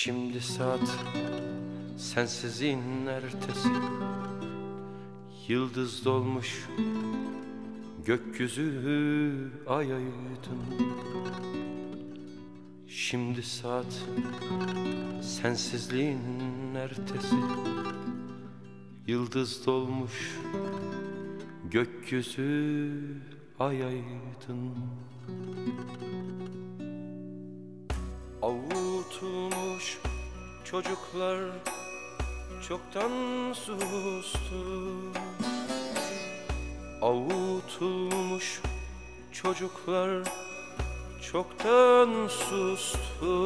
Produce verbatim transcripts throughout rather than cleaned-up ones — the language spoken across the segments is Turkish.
Şimdi saat sensizliğin ertesi, yıldız dolmuş gökyüzü ay aydın. Şimdi saat sensizliğin ertesi, yıldız dolmuş gökyüzü ay aydın. Avutulmuş çocuklar çoktan sustu. Avutulmuş çocuklar çoktan sustu.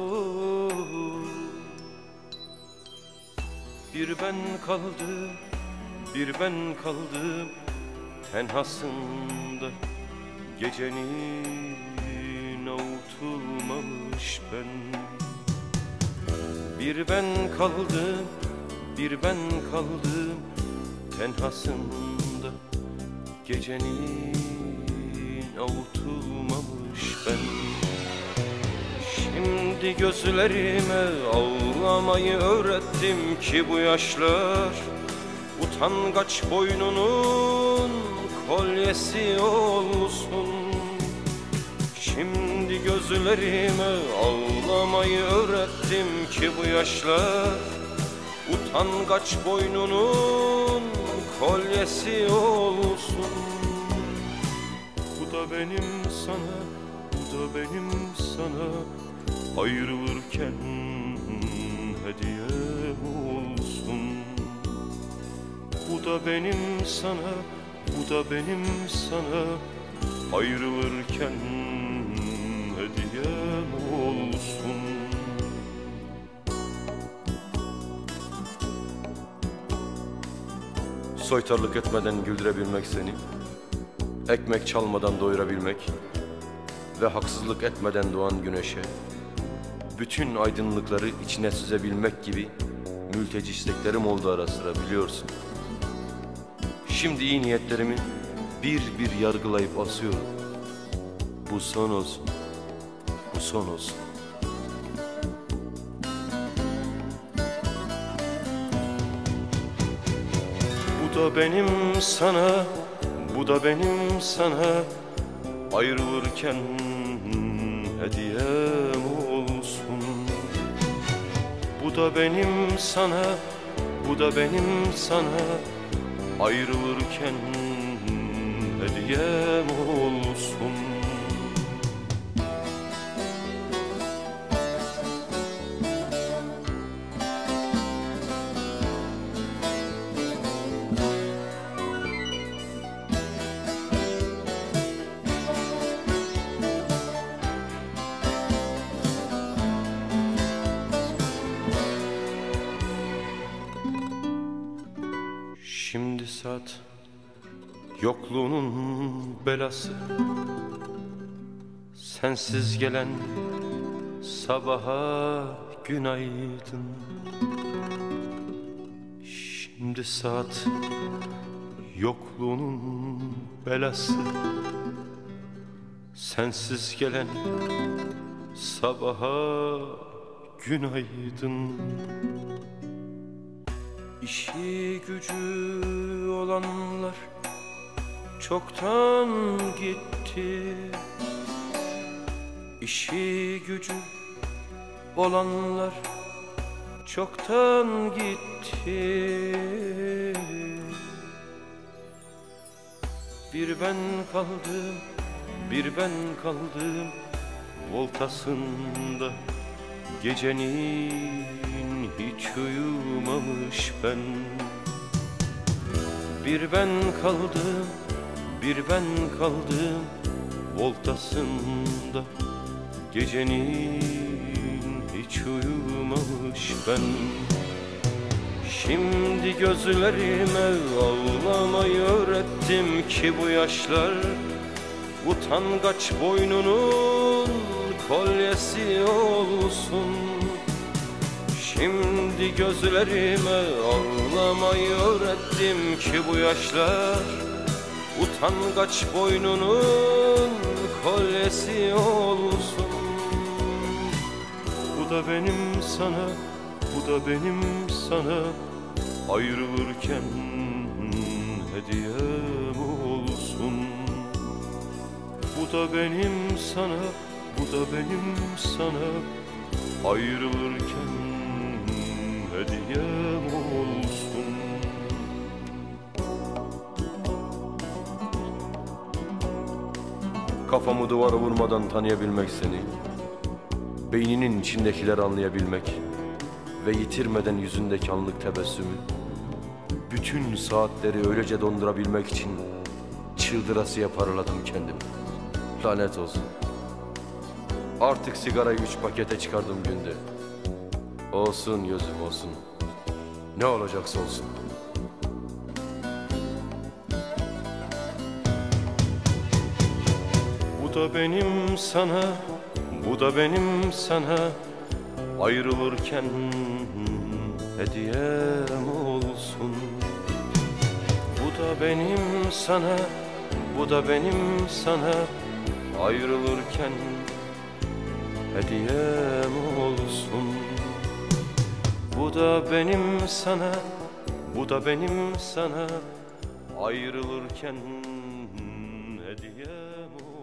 Bir ben kaldım, bir ben kaldım tenhasında, gecenin avutulmamış ben. Bir ben kaldım, bir ben kaldım tenhasında, gecenin avutulmamış ben. Şimdi gözlerime ağlamayı öğrettim ki bu yaşlar utangaç boynunun kolyesi olsun. Şimdi gözlerime ağlamayı öğrettim ki bu yaşlar utangaç boynunun kolyesi olsun. Bu da benim sana, bu da benim sana ayrılırken hediyem olsun. Bu da benim sana, bu da benim sana ayrılırken hediyem olsun. Soytarlık etmeden güldürebilmek seni, ekmek çalmadan doyurabilmek ve haksızlık etmeden doğan güneşe bütün aydınlıkları içine süzebilmek gibi mülteci isteklerim oldu ara sıra, biliyorsun. Şimdi iyi niyetlerimi bir bir yargılayıp asıyorum. Bu son olsun, bu son olsun. Bu da benim sana, bu da benim sana ayrılırken hediyem olsun. Bu da benim sana, bu da benim sana ayrılırken hediyem olsun. Şimdi saat yokluğunun belası, sensiz gelen sabaha günaydın. Şimdi saat yokluğunun belası, sensiz gelen sabaha günaydın. İşi gücü olanlar çoktan gitti. İşi gücü olanlar çoktan gitti. Bir ben kaldım, bir ben kaldım voltasında, gecenin hiç uyumamış ben. Bir ben kaldım, bir ben kaldım voltasında, gecenin hiç uyumamış ben. Şimdi gözlerime ağlamayı öğrettim ki bu yaşlar utangaç boynunun kolyesi olsun. Şimdi gözlerime ağlamayı öğrettim ki bu yaşlar utangaç boynunun kolyesi olsun. Bu Bu da benim sana, bu da benim sana ayrılırken hediyem olsun. Bu da benim sana, bu da benim sana ayrılırken hediyem olsun. Kafamı duvara vurmadan tanıyabilmek seni, beyninin içindekileri anlayabilmek ve yitirmeden yüzündeki anlık tebessümü, bütün saatleri öylece dondurabilmek için çıldırasıya paraladım kendimi. Lanet olsun. Artık sigarayı üç pakete çıkardım günde. Olsun gözüm olsun. Ne olacaksa olsun. Bu da benim sana, bu da benim sana ayrılırken hediyem olsun. Bu da benim sana, bu da benim sana ayrılırken hediyem olsun. Bu da benim sana, bu da benim sana ayrılırken hediyem olsun.